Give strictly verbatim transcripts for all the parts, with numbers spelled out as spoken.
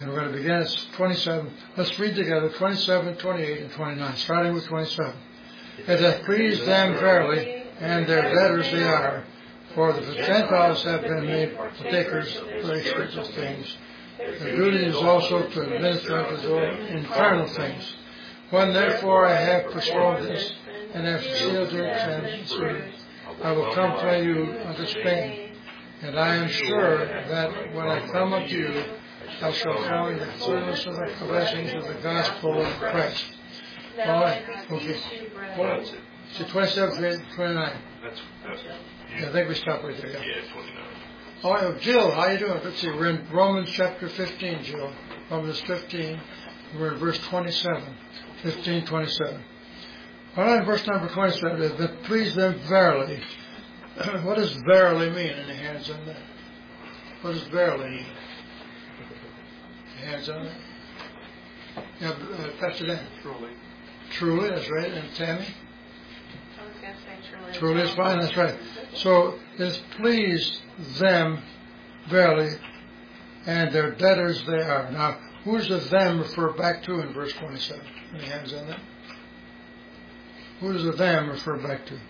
And we're going to begin at twenty-seven. Let's read together twenty-seven, twenty-eight, and twenty-nine, starting with twenty-seven. It hath pleased them verily, and their debtors they are, for the Gentiles have been made partakers of the spiritual things. Their duty is also to administer unto those internal things. When therefore I have performed this, and have sealed your sins, I will come to you unto Spain. And I am sure that when I come unto you, I shall find the fullness of the blessings of the gospel of Christ. All right. Okay. Well, so twenty-seven, twenty-nine. That's, that's yeah, I think we stop right there. Yeah, yeah twenty-nine. All right, Jill, how you doing? Let's see. We're in Romans chapter fifteen, Jill. Romans fifteen. We're in verse twenty-seven. fifteen, twenty-seven. All right, verse number twenty-seven. It hath pleased them verily. What does verily mean in the hands on that? What does verily mean? Hands on it. Yeah, uh, Pastor Dan. Truly. Truly, that's right. And Tammy? I was going to say truly. Truly is fine, that's right. So it has pleased them verily, and their debtors they are. Now, who does the them refer back to in verse twenty-seven? Any hands on that? Who does the them refer back to?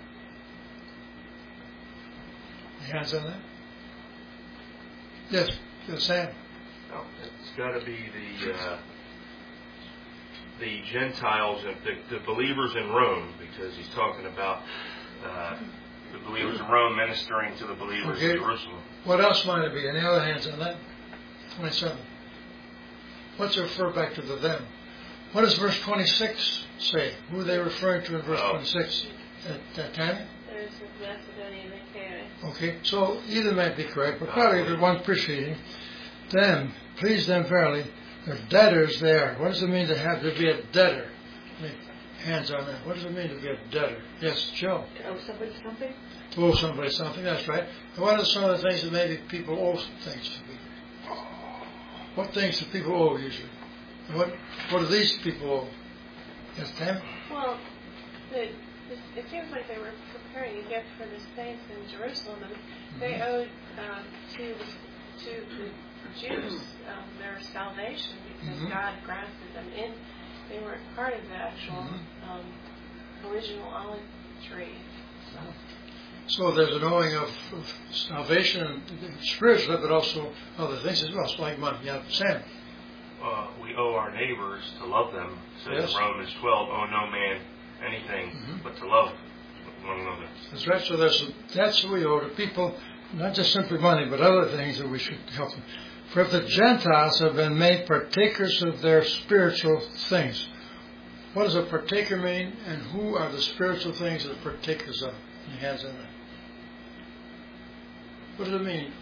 Any hands on that? Yes, yes, Sam. No, it's got to be the uh, the Gentiles and the, the believers in Rome, because he's talking about uh, the believers in Rome ministering to the believers okay. in Jerusalem. What else might it be? Any other hands on that? twenty-seven. What's it refer back to the them? What does verse twenty-six say? Who are they referring to in verse oh. twenty-six? Uh, Tammy? There's Macedonia and Achaia. Okay, so either might be correct, but probably the one preceding. Them, please them verily, their debtors they are. What does it mean to have to be a debtor? Hands on that. What does it mean to be a debtor? Yes, Joe. To owe somebody something? To owe somebody something, that's right. And what are some of the things that maybe people owe things to people? What things do people owe usually? And what what do these people owe? Yes, Tammy? Well, the, it seems like they were preparing a gift for the saints in Jerusalem, and mm-hmm. they owed um, to, to the Jews um, their salvation because mm-hmm. God granted them in. They weren't part of the actual mm-hmm. um, original olive tree. So. so there's an owing of, of salvation spiritually, but also other things as well. It's like money. Yeah, Sam. Uh, we owe our neighbors to love them. So yes. in Romans twelve, owe no man anything mm-hmm. but to love one another. That's right. So there's a, that's what we owe to people, not just simply money, but other things that we should help them. For if the Gentiles have been made partakers of their spiritual things, what does a partaker mean, and who are the spiritual things that partakers of? Any hands on that? What does it mean?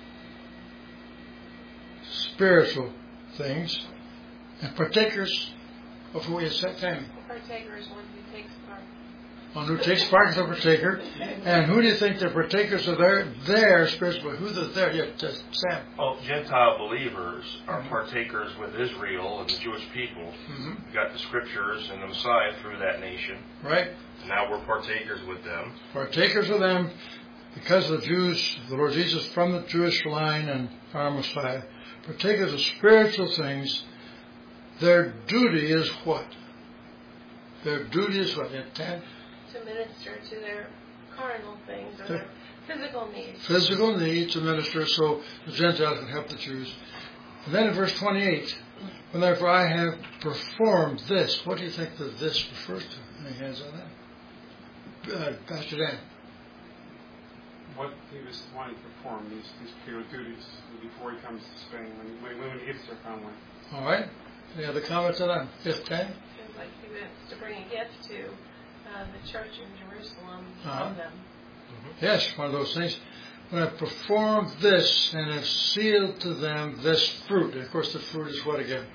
Spiritual things, and partakers of who is that thing? Partaker is one who takes part. One who takes part is a partaker. And who do you think the partakers of their, their spiritual, who's the their? Yeah, just Sam. Well, Gentile believers are partakers with Israel and the Jewish people. Mm-hmm. We got the scriptures and the Messiah through that nation. Right. And now we're partakers with them. Partakers of them because the Jews, the Lord Jesus from the Jewish line and our Messiah. Partakers of spiritual things. Their duty is what? Their duty is what? Ten? To minister to their carnal things or their physical needs. Physical needs to minister so the Gentiles can help the Jews. And then in verse twenty-eight, when therefore I have performed this, what do you think that this refers to? Any hands on that? Uh, Pastor Dan. What he was wanting to perform, these, these particular duties, before he comes to Spain, when, when, when he gets there finally. All right. Any other comments on that? Fifth ten? Seems like he wants to bring a gift to uh, the church in Jerusalem uh-huh. from them. Mm-hmm. Yes, one of those things. When I performed this and have sealed to them this fruit. And of course, the fruit is what again?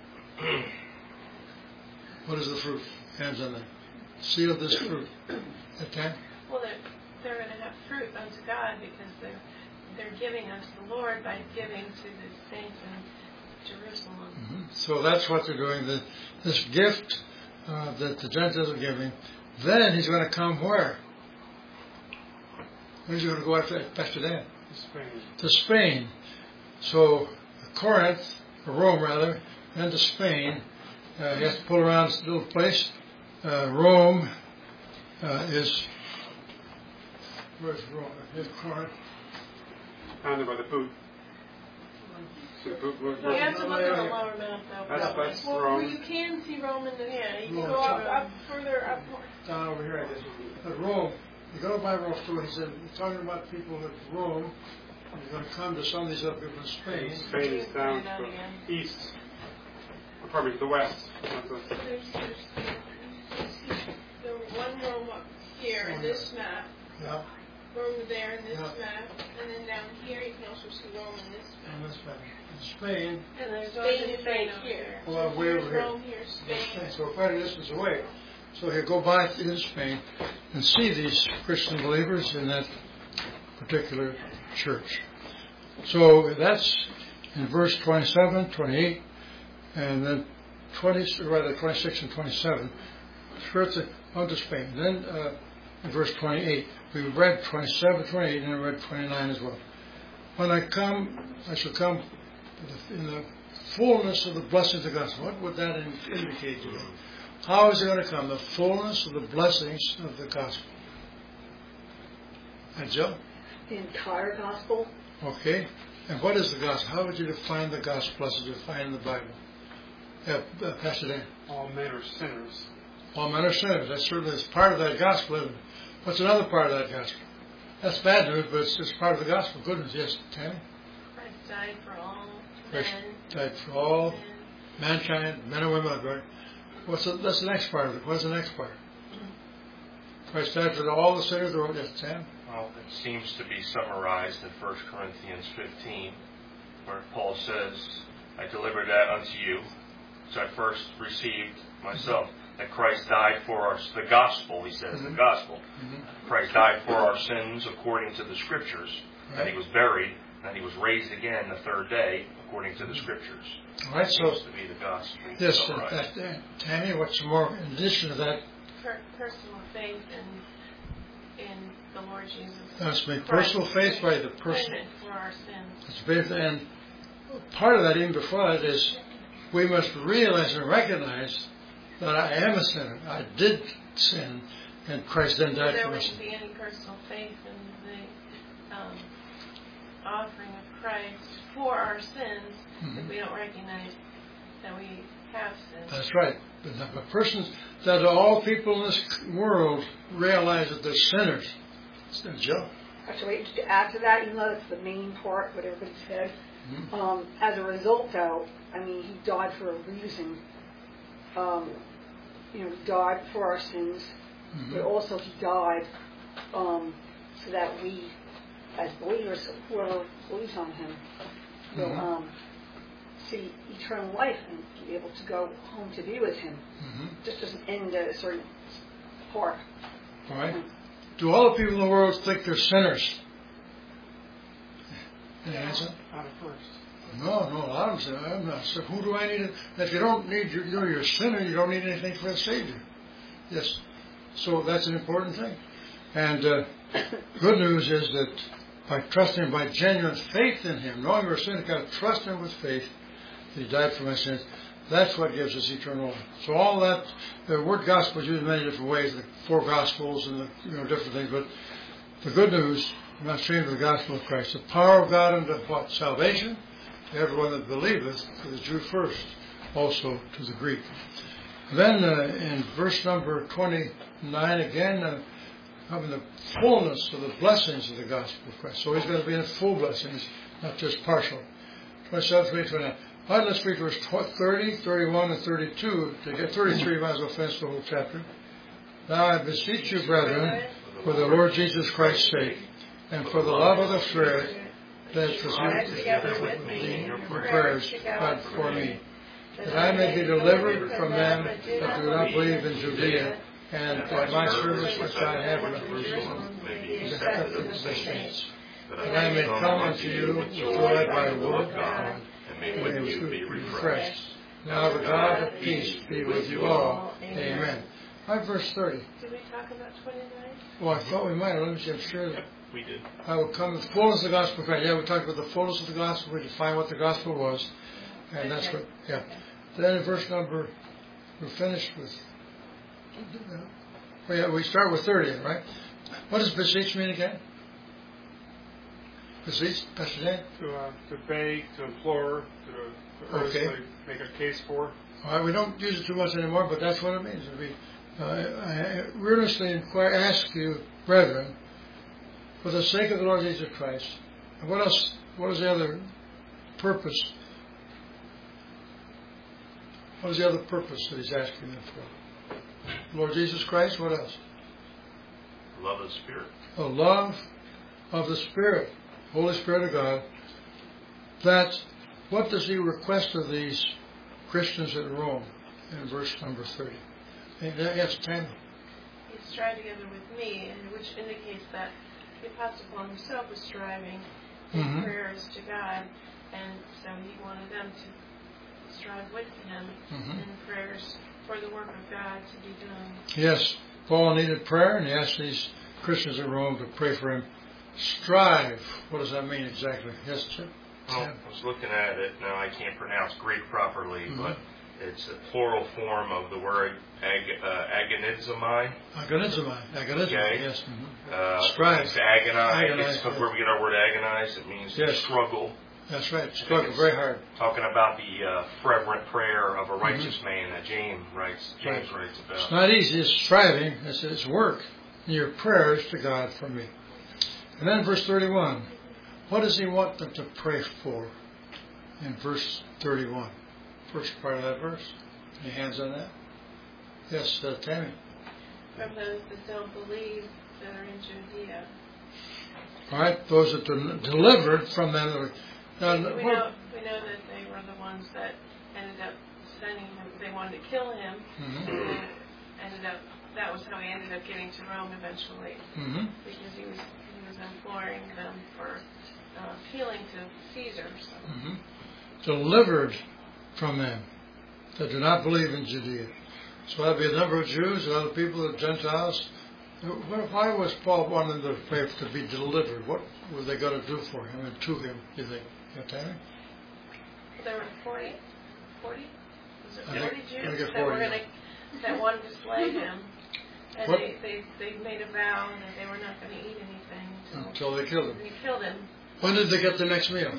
What is the fruit? Hands on that. Sealed this fruit. Okay? Well, they're, they're going to have fruit unto God because they're they're giving unto the Lord by giving to the saints in Jerusalem. Mm-hmm. So that's what they're doing. The, this gift uh, that the Gentiles are giving. Then he's going to come where? Where's he going to go after that? Pastor Dan? To Spain. To Spain. So Corinth or Rome rather, then to Spain. Uh, he has to pull around this little place. Uh, Rome uh, is, where's Rome? Here's Corinth. Founded by the boot. So the boot, boot, You have to look at the lower map though. That's, that's well, Rome. you can see Rome in the, yeah, you can Rome. go up, up further up north. Down over here, I guess. But Rome, you go by Rome too. He said, he's talking about people at Rome. He's going to come to some of these other people in Spain. Spain is down to the east. Or probably to the west. Not the, There's, there's, there's the one Rome up here in this map. Yeah. Rome there in this Yeah. map. And then down here you can also see Rome in this map. And this map. In Spain, And there's Spain is right here. well, So way here's over here. Rome, here's Spain. so quite a distance away. So he'll go by into Spain and see these Christian believers in that particular church. So that's in verse twenty-seven, twenty-eight, and then twenty, rather twenty-six and twenty-seven. First on to Spain. Then uh, in verse twenty-eight, we read twenty-seven, twenty-eight, and I read twenty-nine as well. When I come, I shall come in the fullness of the blessings of the gospel. What would that indicate to you? How is it going to come? The fullness of the blessings of the gospel. And Joe? The entire gospel. Okay. And what is the gospel? How would you define the gospel as you define in the Bible? Yeah, uh, Pastor Dan. all men are sinners. All men are sinners. That certainly is part of that gospel, isn't it? What's another part of that gospel? That's bad news, but it's just part of the gospel. Good news. Yes, Tammy? Christ died for all Christ men. died for all And mankind, men and women. Right? What's the, that's the next part of it. What's the next part? Christ died for all the sinners of the world. Yes, Tam? Well, it seems to be summarized in First Corinthians fifteen, where Paul says, I delivered that unto you, which I first received myself, that Christ died for our, the gospel, he says, Mm-hmm. the gospel. Mm-hmm. Christ died for our sins according to the Scriptures, Right. that he was buried, and he was raised again the third day according to the Scriptures. All right, That so, seems to be the gospel. yes, summarized. uh, uh, Tammy, what's more in addition to that? per- personal faith in in the Lord Jesus. That's me. Personal faith, right? The personal. Payment for our sins. It's faith, and part of that, even before that, is we must realize and recognize that I am a sinner. I did sin, and Christ then died There for us. wouldn't be any personal faith in the um, offering of Christ for our sins Mhm. if we don't recognize that we have sinned. That's right. But the persons that all people in this world realize that they're sinners. So, Joe. Actually, just to add to that, even though that's the main part, what everybody said, Mhm. um, as a result, though, I mean, he died for a reason. Um, you know, he died for our sins, Mhm. but also he died um, so that we, as believers, whoever believes on him, will Mhm. um, see eternal life and be able to go home to be with him. Mhm. Just doesn't end at a certain part. All right. Do all the people in the world think they're sinners? Any answer? Not at first. No, no, a lot of them say, I'm not. So who do I need? To, if you don't need, you're, you're a sinner, you don't need anything for the Savior. Yes. So that's an important thing. And uh, good news is that by trusting, by genuine faith in Him, knowing we're sinners, got to trust Him with faith that He died for my sins. That's what gives us eternal life. So all that, the word gospel is used in many different ways, the four gospels and the, you know, different things. But the good news, I'm not ashamed of the gospel of Christ. The power of God unto what? Salvation to everyone that believeth, to the Jew first, also to the Greek. Then uh, in verse number twenty-nine again, uh, having the fullness of the blessings of the gospel of Christ. So he's going to be in full blessings, not just partial. twenty-seven, twenty-eight, twenty-nine. All right, let's read verse thirty, thirty-one, and thirty-two. To get thirty-three, you might as well finish the whole chapter. Now I beseech you, brethren, for the Lord Jesus Christ's sake, and for the love of the Spirit, that you Together with me in your prayers God for me, that I may be delivered from them that do not believe in Judea, and that my service which I have in Jerusalem is accepted of the saints, that I may come unto you with joy by the word of God, and may with you be refreshed. Now the God of peace be with you all. Amen. All right, verse thirty. Did we talk about twenty-nine? Well, I thought we might. Let me see. I'm sure that We did. I will come with the fullness of the gospel of Christ. Yeah, we talked about the fullness of the gospel. We defined what the gospel was. And that's Okay. what, yeah. Then in verse number, we're finished with, oh yeah, we start with thirty, right? What does beseech mean again? Beseech, Pastor Dan? To, uh, to beg, to implore, to, to earnestly Okay. make a case for. All right, we don't use it too much anymore, but that's what it means. We, uh, I earnestly inquire, ask you, brethren, for the sake of the Lord Jesus Christ. And what else? What is the other purpose? What is the other purpose that he's asking them for? Lord Jesus Christ, what else? Love of the Spirit. The love of the Spirit, Holy Spirit of God. That, what does he request of these Christians at Rome in verse number thirty? Yes, Tammy. He's strived together with me, and which indicates that the Apostle Paul himself was striving in Mhm. prayers to God, and so he wanted them to strive with him Mhm. in prayers for the work of God to be done. Yes, Paul needed prayer, and he asked these Christians in Rome to pray for him. Strive. What does that mean exactly? Yes, Chip? Well, I was looking at it. Now I can't pronounce Greek properly, Mhm. but it's a plural form of the word ag, uh, agonizomai. Agonizomai. Agonizomai, Okay. yes. Mhm. Uh, Strive. It's agonize. Agonize, It's yes. where we get our word agonize. It means to Yes. struggle. That's right. Struggle very hard. Talking about the uh, fervent prayer of a righteous Mhm. man that James writes. James Right. writes It's about. not easy. It's striving. It's, it's work. Your prayers to God for me. And then verse thirty-one. What does he want them to pray for? In verse thirty-one. First part of that verse. Any hands on that? Yes, uh, Tammy. From those that don't believe that are in Judea. All right. Those that are delivered from them. that are- Now, we, we what- know we know that they were the ones that ended up sending him. They wanted to kill him. Mhm. And ended up. That was how he ended up getting to Rome eventually, Mhm. because he was he was imploring them for uh, appealing to Caesar. So. Mhm. Delivered from them that do not believe in Judea. So that'd be a number of Jews and other people, the Gentiles. Why was Paul wanting them to pray to be delivered? What were they going to do for him and to him, do you think? You know, Tammy? There were forty, forty? Was it I forty think- I Jews think it's that were forty, going to, that wanted to slay him? And What? they, they, they made a vow that they were not going to eat anything until Until they killed him. they killed him. When did they get the next meal?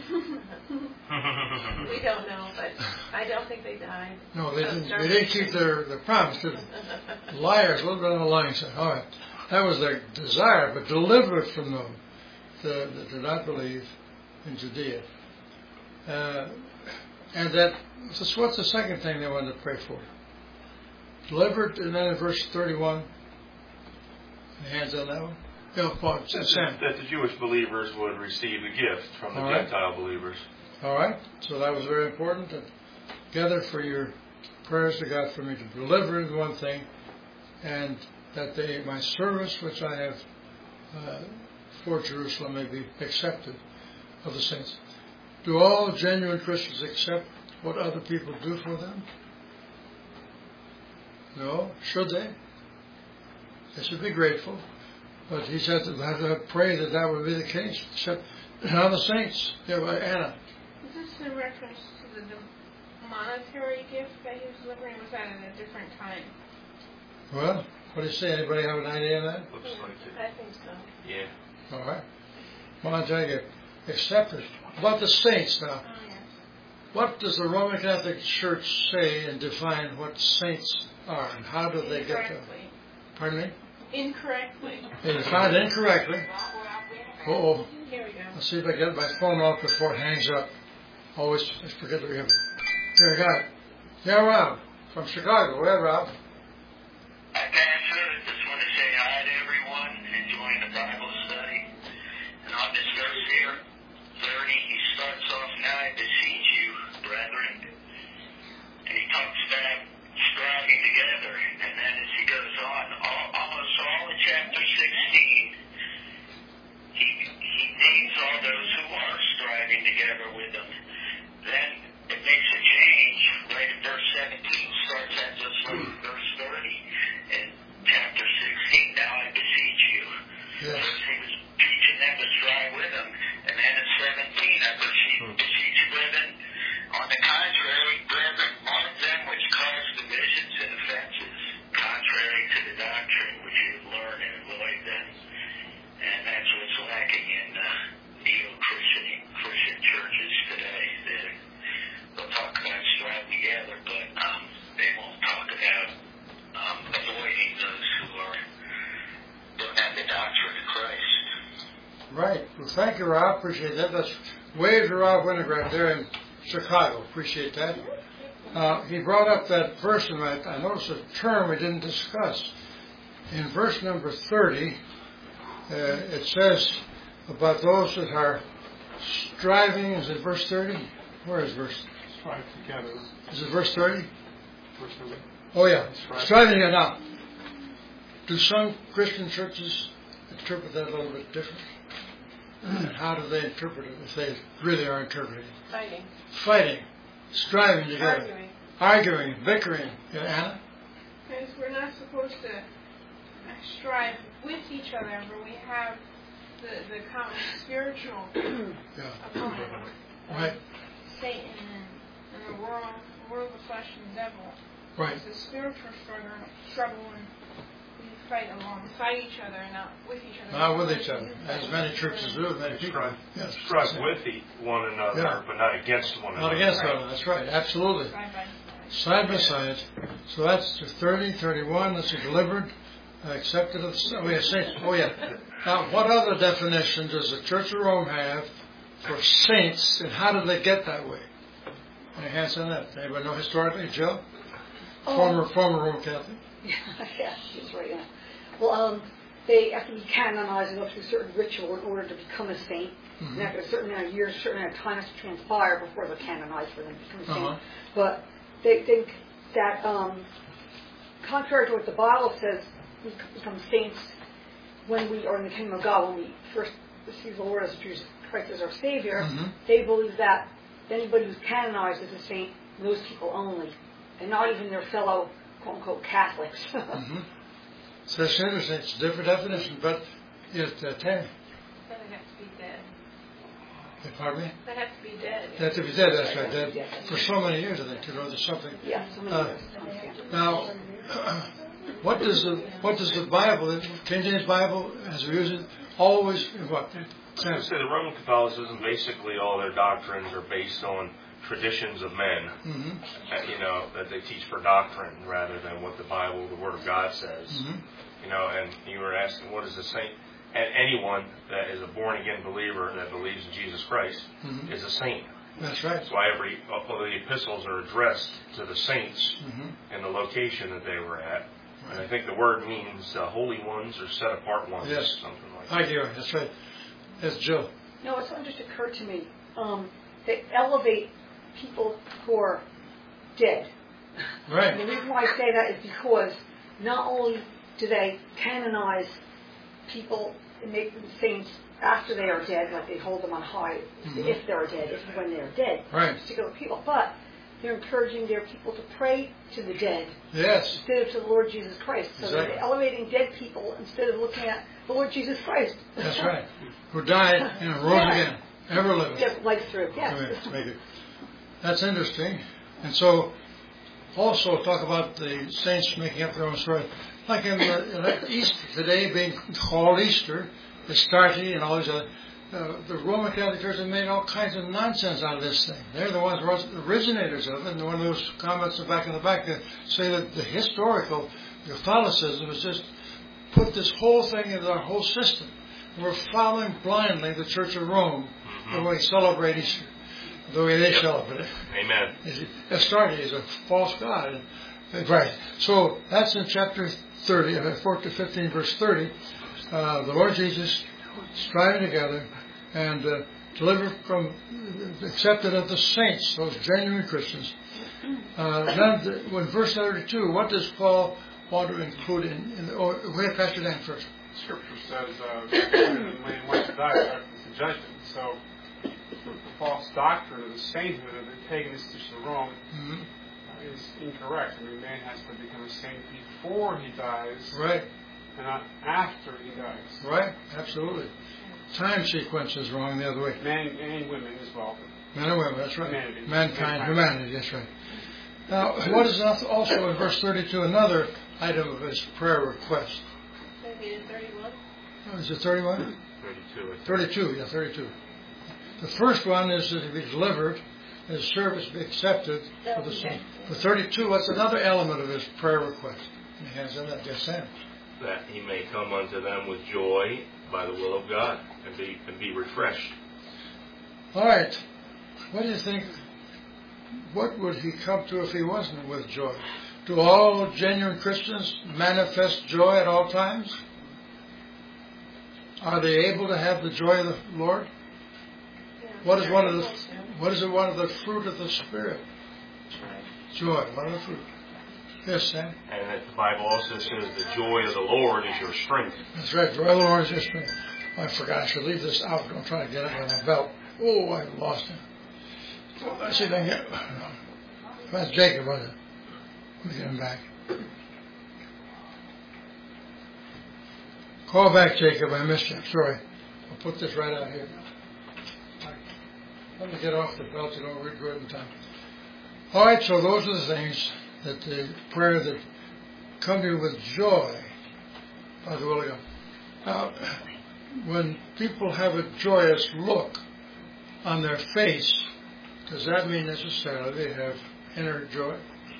We don't know, but I don't think they died. No, they Of didn't. They didn't keep their, their promise, did they? starvation. Liars, a little bit on the lying side. All right. That was their desire, but delivered from them that, that did not believe in Judea. Uh, and that, so what's the second thing they wanted to pray for? Delivered, and then in verse thirty-one, any hands on that one? Yeah, Paul, Sam. That the Jewish believers would receive a gift from the All right. Gentile believers. All right, so that was very important. That gather for your prayers to God for me to deliver is one thing, and that they, my service which I have uh, for Jerusalem may be accepted of the saints. Do all genuine Christians accept what other people do for them? No. Should they? They should be grateful. But he said to have to pray that that would be the case. Except now the saints. Yeah, well, Anna. Is this in reference to the monetary gift that he was delivering? Was that at a different time? Well, what do you say? Anybody have an idea on that? Looks like it. I think so. Yeah. All right. Monetary gift. Accepted. About the saints now. Oh, yes. What does the Roman Catholic Church say and define what saints are, and how do they get them? Incorrectly. Pardon me? Incorrectly. They define it incorrectly. Uh-oh. Here we go. I'll see if I get my phone off before it hangs up. Always I forget to give it. Here, I got it. Yeah, Rob. From Chicago. Go ahead, Rob. Hi, Pastor. Just want to say hi to everyone, enjoying the Bible study. And on this verse here, thirty, he starts off, now I beseech you, brethren. And he talks about striving together. And then as he goes on, all, almost all of chapter sixteen, he, he names all those who are striving together with him. Then it makes a change right in verse seventeen, starts at just like verse Right. Well, thank you, Rob. Appreciate that. That's Wade to Rob Winograd there in Chicago. Appreciate that. Uh, he brought up that verse, and I, I noticed a term we didn't discuss. In verse number thirty, uh, it says about those that are striving. Is it verse thirty? Where is verse? Strive together. Is it verse thirty? Verse thirty. Oh, yeah. Strive. Striving together. Now, do some Christian churches interpret that a little bit different? How do they interpret it if they really are interpreting it? Fighting. Fighting, striving together, Arguing. arguing, bickering. Yeah, Anna? Because we're not supposed to strive with each other, but we have the, the common spiritual Yeah. opponent. Right. Satan and, and the world, the world, the flesh, and the devil. Right. It's a spiritual struggle, struggle and we fight alongside each other, not with each other. Not with each other, as many churches do, many people. Strive, Yes. strive with e- one another, Yeah. but not against one another. Not against one another. That's right. Absolutely. Side by side. Side by side. So that's the thirty, thirty-one. That's delivered, uh, accepted of the oh, yeah, saints. Oh, yeah. Now, what other definition does the Church of Rome have for saints, and how did they get that way? Any hands on that? Anybody know historically? Joe? Oh. Former, former Roman Catholic? Yeah, she's right. Yeah. Well, um, they have to be canonized and go through certain ritual in order to become a saint. Mm-hmm. And after a certain amount of years, a certain amount of time has to transpire before they're canonized for them to become a saint. Uh-huh. But they think that, um, contrary to what the Bible says, we become saints when we are in the kingdom of God, when we first receive the Lord as Jesus Christ as our Savior. Mm-hmm. They believe that anybody who's canonized is a saint, those people only, and not even their fellow quote-unquote Catholics. Mm-hmm. So it's interesting. It's a different definition, but it, uh, ten. Then it has to be dead. Pardon me? That has to be dead. They have to be dead, that's right. Dead for so many years, I think, you know, there's something. Yeah, so many Uh, years. Now, what does the what does the Bible, the King James Bible, as we use it, always what? I was going to say the Roman Catholicism, basically all their doctrines are based on traditions of men, Mm-hmm. uh, you know, that they teach for doctrine rather than what the Bible, the Word of God says. Mm-hmm. You know, and you were asking, what is a saint? And anyone that is a born-again believer that believes in Jesus Christ Mm-hmm. is a saint. That's right. That's why every all the epistles are addressed to the saints Mm-hmm. and the location that they were at. And I think the word means uh, holy ones or set apart ones, Yes. something like I that. hear it. That's right. That's Joe. No, it's something just occurred to me. Um, they elevate people who are dead. Right. And the reason why I say that is because not only do they canonize people and make them saints after they are dead, like they hold them on high, Mhm. if they're dead, if and when they're dead, Right. particular people, but they're encouraging their people to pray to the dead Yes. instead of to the Lord Jesus Christ. So Exactly. they're elevating dead people instead of looking at the Lord Jesus Christ. That's right. Who died and rose Yeah. again, ever living. Yes, life through. Yes. Right, make it. That's interesting. And so, also talk about the saints making up their own story. Like in, the, in the Easter today being called Easter, the Starty and all these other, uh, the Roman Catholic Church have made all kinds of nonsense out of this thing. They're the ones who are the originators of it. And one of those comments back in the back that say that the historical Catholicism has just put this whole thing into our whole system. We're following blindly the Church of Rome Mm-hmm. the way they celebrate Easter, the way they celebrate it. Amen. Astarte is a false god. Right. So that's in chapter thirty, fourteen to fifteen, verse thirty. Uh, the Lord Jesus striving together and uh, delivered from, accepted of the saints, those genuine Christians. Uh, then, the, when verse thirty-two, what does Paul want to include in? in the, oh, we have Pastor Dan first. Scripture says, uh, when when he went to die, there was a judgment. So, the false doctrine of the sainthood of the paganism of Rome Mm-hmm. uh, is incorrect. I mean, man has to become a saint before he dies, Right. and not after he dies. Right. Absolutely. Time sequence is wrong the other way. Men and women as well. Men and women, that's right. Humanity. Mankind, Mankind. humanity, that's right. Now, what is also in verse thirty-two, another item of his prayer request? Maybe in thirty-one. Oh, is it thirty-one? thirty-two. I think. thirty-two, yeah, thirty-two. The first one is that he be delivered, his service be accepted for the saint. The thirty-two, what's another element of his prayer request? And he has in that, yes, Sam. That he may come unto them with joy by the will of God and be and be refreshed. All right. What do you think? What would he come to if he wasn't with joy? Do all genuine Christians manifest joy at all times? Are they able to have the joy of the Lord? What is one of the what is it one of the fruit of the Spirit? Joy. One of the fruit. Yes, Sam. And the Bible also says the joy of the Lord is your strength. That's right. Joy of the Lord is your strength. I forgot. I should leave this out. Don't try to get it on my belt. Oh, I lost him. Let's see if I can get. That's Jacob, wasn't it? Let me get him back. Call back, Jacob. I missed you. I'm sorry. I'll put this right out here. Let me get off the belt. You don't read good in time. All right. So those are the things that the prayer that come to you with joy by the will of God. Now, when people have a joyous look on their face, does that mean necessarily they have inner joy?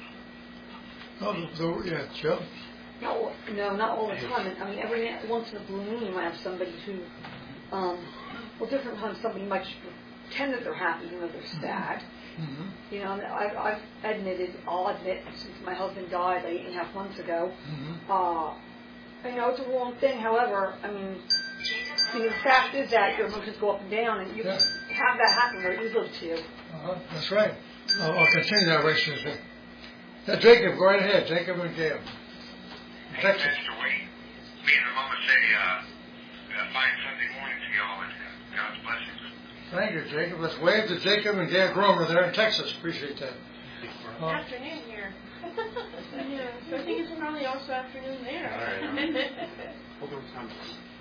No, the, yeah, Joe? No, no, not all the time. I mean, every now- once in a blue moon you might have somebody who, um, well, different times somebody might just pretend that they're happy even though they're sad. Mm-hmm. You know, and I've, I've admitted, I'll admit, since my husband died like eight and a half months ago, Mm-hmm. uh, I know it's a wrong thing. However, I mean, I mean, the fact is that your emotions go up and down, and you Yeah. have that happen very easily to you. Uh-huh. That's right. I'll, I'll continue that way, Susan. Yeah, Jacob, go right ahead. Jacob and Gail. Hey, Texas. Pastor Wade, me and Ramona say, uh, uh, fine Sunday morning to y'all, and uh, God's blessings. Thank you, Jacob. Let's wave to Jacob and Gail Gromer there in Texas. Appreciate that. Uh, Afternoon here. Yeah, so I think it's probably also afternoon there. All right. Hold on time.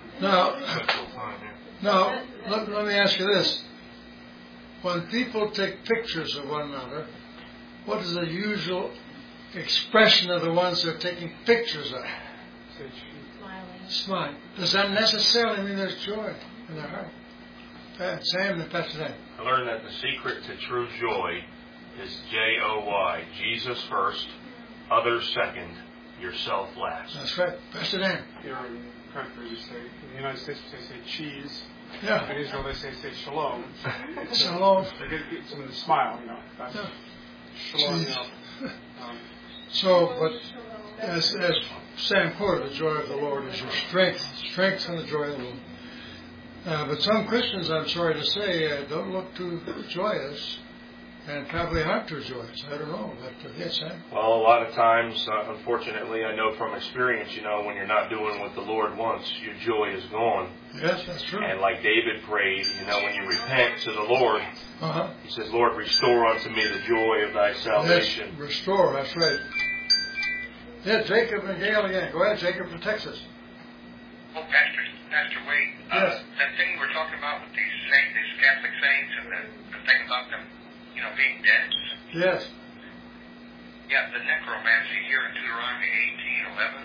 now, now let, let me ask you this. When people take pictures of one another, what is the usual expression of the ones they're taking pictures of? Say cheese. Smiling. Smile. Does that necessarily mean there's joy in their heart? Pat, Sam and Pastor Dan. I learned that the secret to true joy is J O Y. Jesus first, others second, yourself last. That's right. Pastor Dan. Here in the country, we say, in the United States, they say cheese. Yeah. In Israel, they say, say shalom. Shalom. They get, get some of the smile, you know. That's Yeah. shalom, you know. Um, So, but as, as Sam quoted, the joy of the Lord is your strength. Strength and the joy of the Lord. Uh, but some Christians, I'm sorry to say, uh, don't look too joyous and probably aren't too joyous. I don't know. But uh, yes, Sam. Well, a lot of times, uh, unfortunately, I know from experience, you know, when you're not doing what the Lord wants, your joy is gone. Yes, that's true. And like David prayed, you know, when you repent to the Lord, Uh-huh. he says, Lord, restore unto me the joy of thy salvation. Yes, restore. That's right. Yeah, Jacob and Gail again. Go ahead, Jacob from Texas. Oh, Pastor, Pastor Wade, uh, Yes. that thing we're talking about with these saints, these Catholic saints, and the, the thing about them, you know, being dead. Yes. Yeah, the necromancy here in Deuteronomy eighteen eleven,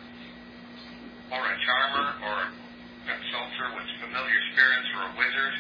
or a charmer, or a consulter with familiar spirits, or a wizard,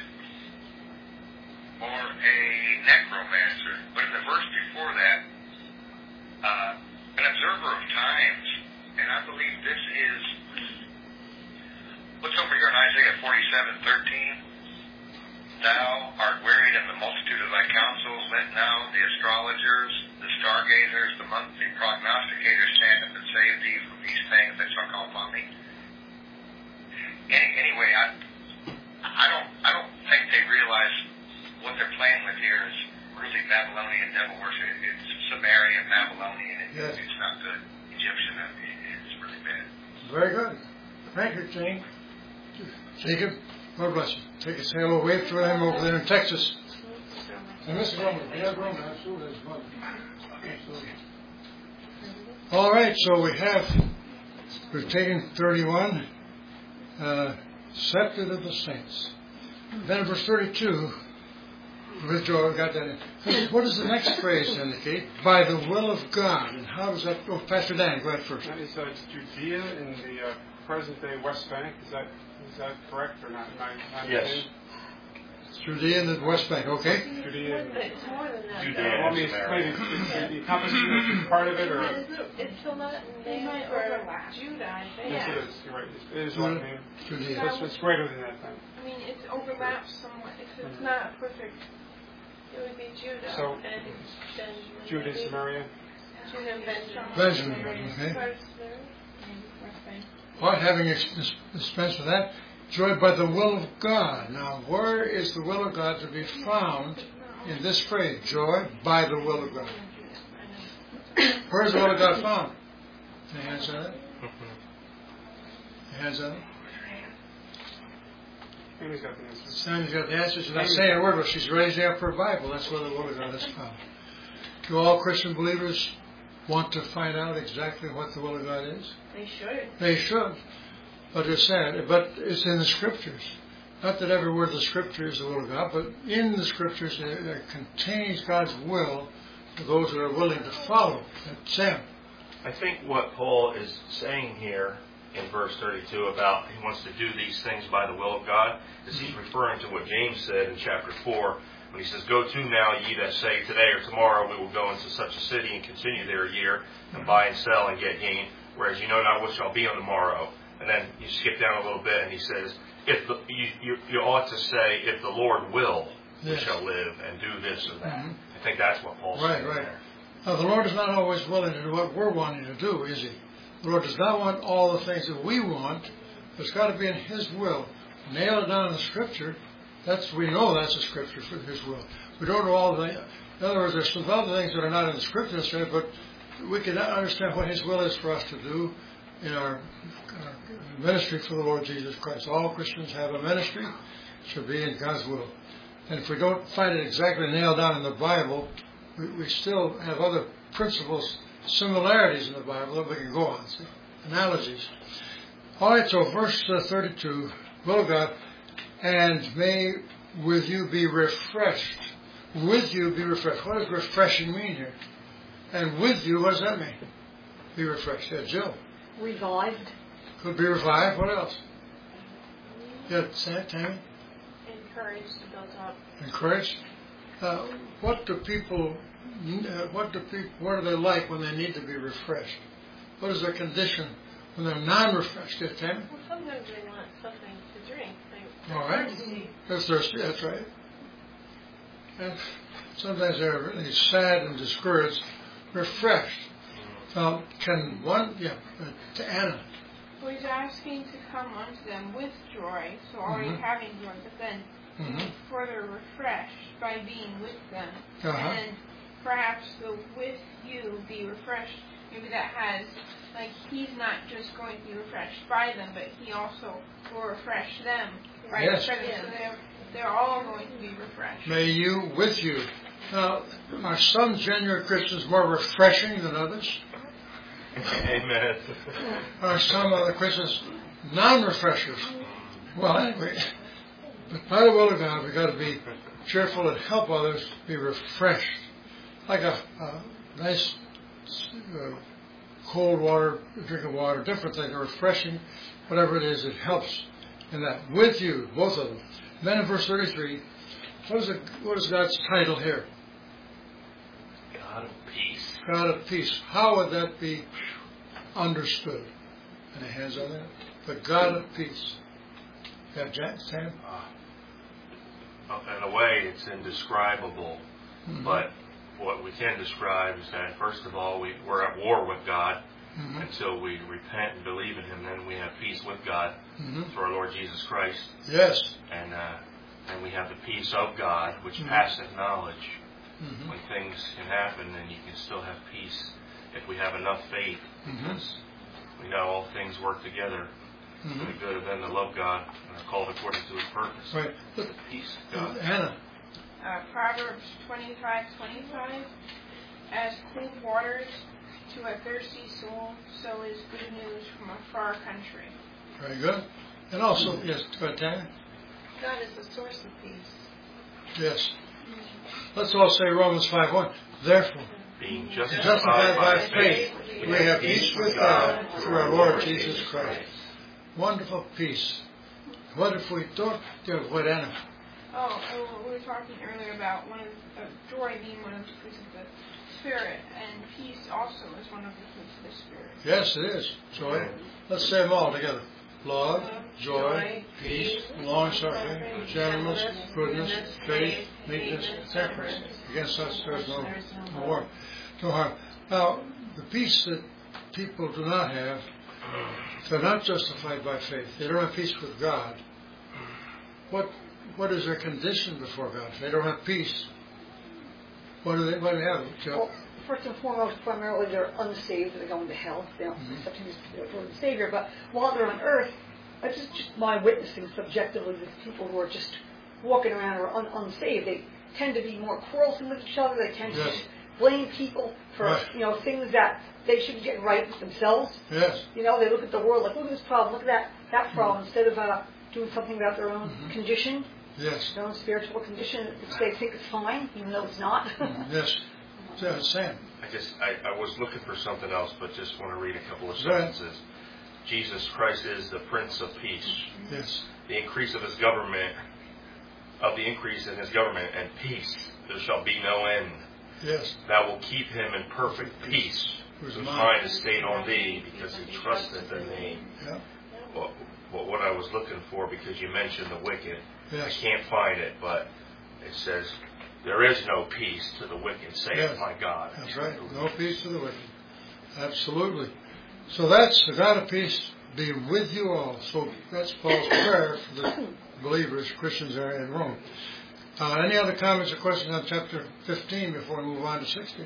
or a necromancer. But in the verse before that, uh, an observer of times, and I believe this is, what's over here in Isaiah forty-seven thirteen? Thou art wearied in the multitude of thy counsels. Let now the astrologers, the stargazers, the monthly prognosticators stand up and save thee from these things that shall come upon thee. Any, anyway, I, I don't, I don't think they realize what they're playing with here is really Babylonian devil worship. It's Sumerian, Babylonian. It, Yes. It's not good. Egyptian. It, it's really bad. Very good. Thank you, King. Jacob, God bless you. Take a sail away to them over there in Texas. And Missus Roman, yeah, Roman, absolutely. That's fun. Absolutely. All right, so we have, we've taken thirty-one, uh, Scepter of the Saints. Then in verse thirty-two, with joy, we got that in. What does the next phrase indicate? By the will of God. And how does that, oh, Pastor Dan, go ahead first. That is uh, Judea in the uh, present-day West Bank. Is that is that correct or not? Am I- am I Yes. mistaken? Judea and the West Bank, okay? Judea. It's more than that. Judea. Well, I mean, it's maybe it's, it's, the encompassing part of it, or It's, it's still not They named might for overlap. Judah, I think. yes, Yeah. it is. You're right. It is one name. Judea. So it's, it's greater than that then. I mean, it overlaps somewhat. It's, it's Mhm. not a perfect. It would be Judah So, and Benjamin. Judah, maybe. Samaria. Judah and Benjamin. Benjamin, okay. Part of Samaria. What, having ex- dispensed with that, joy by the will of God. Now, where is the will of God to be found in this phrase? Joy by the will of God. Where is the will of God found? Any hands on it? Any hands on it? Amy's got the answer. Sammy's got the answer. She's not saying a word, but she's raising up her Bible. That's where the will of God is found. Do all Christian believers want to find out exactly what the will of God is? They should. They should. But it's sad. But it's in the Scriptures. Not that every word of the Scripture is the will of God, but in the Scriptures it, it contains God's will for those that are willing to follow. Sam. I think what Paul is saying here in verse thirty-two about he wants to do these things by the will of God is he's referring to what James said in chapter four when he says, "Go to now, ye that say, today or tomorrow we will go into such a city and continue there a year and buy and sell and get gain, whereas you know not what shall be on the morrow." And then you skip down a little bit and he says, "If the, you, you, you ought to say, if the Lord will, we Yes. shall live and do this or that." Mhm. I think that's what Paul's Right, saying right. there. Now, the Lord is not always willing to do what we're wanting to do, is He? The Lord does not want all the things that we want. It's got to be in His will. Nail it down in the Scripture. That's we know that's the Scripture for His will. We don't know all the things. In other words, there's some other things that are not in the Scripture, necessarily, but we can understand what His will is for us to do in our, our ministry for the Lord Jesus Christ. All Christians have a ministry. It should be in God's will. And if we don't find it exactly nailed down in the Bible, we, we still have other principles, similarities in the Bible that we can go on. See? Analogies. All right, so verse uh, thirty-two, will of God, and may with you be refreshed. With you be refreshed. What does refreshing mean here? And with you, what does that mean? Be refreshed. Yeah, Jill. Revived. Could be revived. What else? Yeah, Tammy? Encouraged to build up. Encouraged. Uh, what do people? Uh, what do people? What are they like when they need to be refreshed? What is their condition when they're non-refreshed? Yeah, Tammy? Well, sometimes they want something to drink. They, All right. thirsty. They're thirsty. That's right. And sometimes they're really sad and discouraged. Refreshed. Now, can one? Yeah, uh, to Anna. So he's asking to come unto them with joy, so already Mhm. having joy, but then Mm-hmm. further refreshed by being with them. Uh-huh. And perhaps the with you be refreshed, maybe that has, like, he's not just going to be refreshed by them, but he also will refresh them. Right? Yes. So they're, they're all going to be refreshed. May you with you. Now, are some genuine Christians more refreshing than others? Amen. Are some other Christians non-refreshers? Well, anyway, but by the will of God, we've got to be cheerful and help others be refreshed. Like a, a nice uh, cold water, drink of water, different thing, refreshing, whatever it is, it helps in that. With you, both of them. Then in verse thirty-three, what is, it, what is God's title here? God of peace. God of peace. How would that be understood? Any hands on that? The God of peace. Yeah, Jack, Sam? Uh, in a way, it's indescribable. Mm-hmm. But what we can describe is that, first of all, we, we're at war with God Mm-hmm. until we repent and believe in Him. Then we have peace with God Mm-hmm. through our Lord Jesus Christ. Yes. And uh, and we have the peace of God, which Mm-hmm. passeth knowledge. Mm-hmm. When things can happen, then you can still have peace if we have enough faith. Mm-hmm. Because we know all things work together for Mm-hmm. the good of them that love God and are called according to His purpose. Right. Look, The peace of uh, God. Hannah. Uh, Proverbs twenty-five twenty-five, as clean waters to a thirsty soul, so is good news from a far country. Very good. And also, yes, go ahead, Tanya. God is the source of peace. Yes. Let's all say Romans five one. Therefore, Being justified, justified by by faith, we have peace with God through our Lord Jesus Christ. Wonderful peace. What if we don't? Yeah, what, Anna? Oh, oh, we were talking earlier about one of uh, joy being one of the fruits of the Spirit, and peace also is one of the fruits of the Spirit. Yes, it is. Joy. Let's say them all together. Love, joy, peace, long-suffering, gentleness, goodness, faith, meekness, temperance. Against such there is no, no harm. No harm. Now, the peace that people do not have, they're not justified by faith. They don't have peace with God. What What is their condition before God? If they don't have peace, what do they, what do they have? Joe? Well, first and foremost, primarily they're unsaved. They're going to hell. They don't Mm-hmm. accept Him as their Lord and Savior. But while they're on earth, that's just, just my witnessing subjectively to people who are just walking around or un, unsaved. They tend to be more quarrelsome with each other. They tend Yes. to blame people for Right. you know things that they should get right with themselves. Yes. You know, they look at the world like, look at this problem, look at that that problem, instead of uh, doing something about their own Mhm. condition, Yes. their own spiritual condition, which they think is fine, even though it's not. Yes. Yeah, Sam. I just, I, I was looking for something else, but just want to read a couple of Go ahead. sentences. Jesus Christ is the Prince of Peace. Yes. The increase of his government, of the increase in his government and peace, there shall be no end. Yes. Thou will keep him in perfect peace, Whose whose mind- mind is stayed on thee, because he trusteth in thee. Yeah. Well, well, what I was looking for, because you mentioned the wicked, I Yes. can't find it, but it says, there is no peace to the wicked, saith Yes. my God. That's right. No peace to the wicked. Absolutely. So that's the God of peace be with you all. So that's Paul's prayer for the believers, Christians there in Rome. Uh, any other comments or questions on chapter fifteen before we move on to sixteen?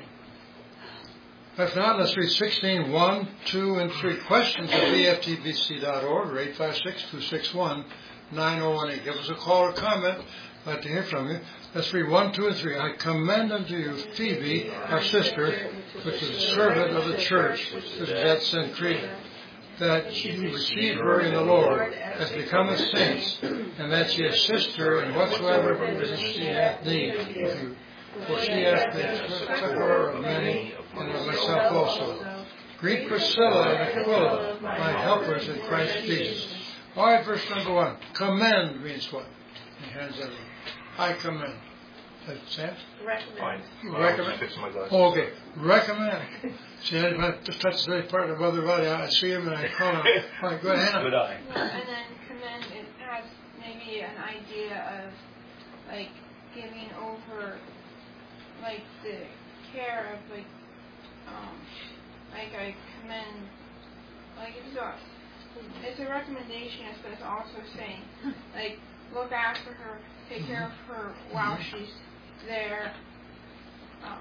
If not, let's read sixteen, one, two, and three. Questions at b f t b c dot org or eight five six, two six one, nine zero one eight. Give us a call or comment. I'd like to hear from you. Let's read one, two, and three. I commend unto you Phoebe, our sister, which is a servant of the church, which is at Cenchrea, that she receive her in the Lord, as becometh saints, and that she assist her in whatsoever business she hath need of you. For she hath been succor of many, and of myself also. Greet Priscilla and Aquila, my helpers in Christ Jesus. All right, verse number one. Commend means what? He hands that over. I commend. That's Sam? Recommend. Fine. Recommend. Fix my glasses. Oh, okay. Recommend. See, I I just touch the part of the other body. I see him and I call him. All right, go ahead, Hannah. Good eye. Well, and then commend, it has maybe an idea of like giving over like the care of like um like I commend like it's a it's a recommendation, but it's also saying like look after her, take care of her while she's there. Um,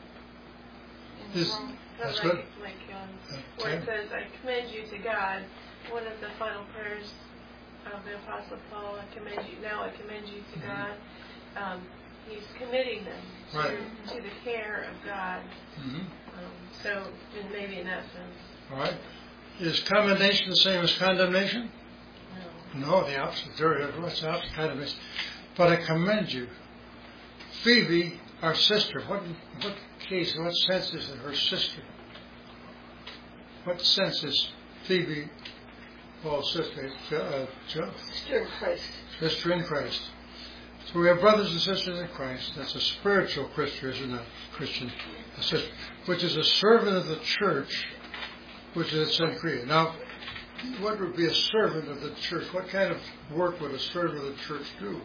in Is- Rome. That's like, good. Like um, Uh, where it Sam? says, I commend you to God, one of the final prayers of the Apostle Paul, I commend you, now I commend you to Mhm. God. Um, he's committing them to, Right. to the care of God. Mm-hmm. Um, so, in, maybe in that sense. All right. Is commendation the same as condemnation? No. No, the opposite. There, what's the opposite? Condemnation. But I commend you. Phoebe, our sister. What what case, what sense is it her sister? What sense is Phoebe, Paul's sister, uh, Joe? Sister in Christ. Sister in Christ. So we have brothers and sisters in Christ. That's a spiritual Christian, isn't it? Christian, a sister, which is a servant of the church, which is at Cenchrea. Now, what would be a servant of the church? What kind of work would a servant of the church do?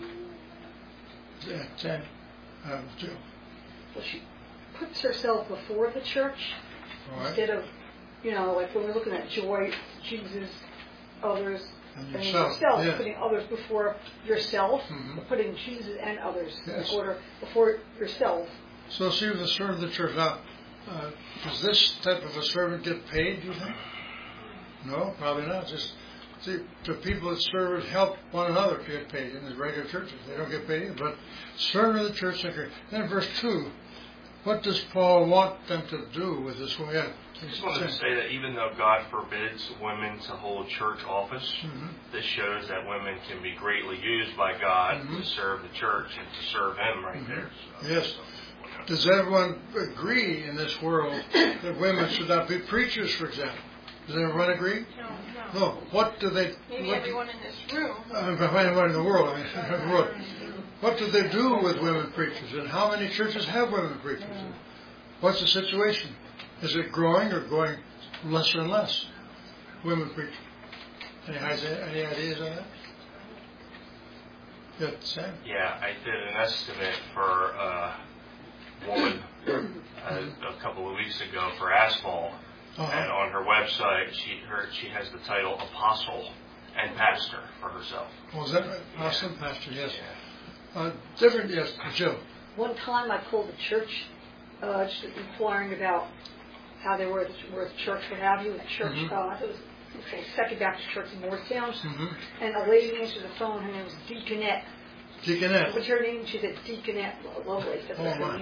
Yeah, Sam, um, Joe. Well, she puts herself before the church All right. instead of, you know, like when we're looking at joy, Jesus, others, And and yourself. yourself, Yeah. putting others before yourself, Mhm. putting Jesus and others Yes. in order before yourself. So she was a servant of the church. Now, uh, does this type of a servant get paid, do you think? No, probably not. Just see, the people that serve help one another to get paid in the regular churches. They don't get paid either. But servant of the church. Then verse two, what does Paul want them to do with this one? Yeah. I just wanted to say that even though God forbids women to hold church office, Mm-hmm. this shows that women can be greatly used by God Mhm. to serve the church and to serve Him right Mhm. there. So, Yes. so, Does everyone agree in this world that women should not be preachers, for example? Does everyone agree? No, no. No. What do they? Maybe what, everyone in this room. Uh, everyone in the world. I mean, the world. what do they do with women preachers, and how many churches have women preachers? And what's the situation? Is it growing or going less and less? Women preachers. Any ideas, any ideas on that? Good, Sam? Yeah, I did an estimate for a woman uh, a couple of weeks ago for asphalt, uh-huh. and on her website, she her she has the title apostle and pastor for herself. Oh, is that right? Apostle and yeah. pastor, yes. Yeah. Uh, different, yes, Jill. One time I called the church, uh, just inquiring about how they were, were the church, what have you, the church, mm-hmm. uh, it was okay, Second Baptist Church in Morristown, mm-hmm. and a lady answered the phone. Her name was Deaconette. Deaconette. What's her name? She said Deaconette Lovelace. That's oh, her my. name.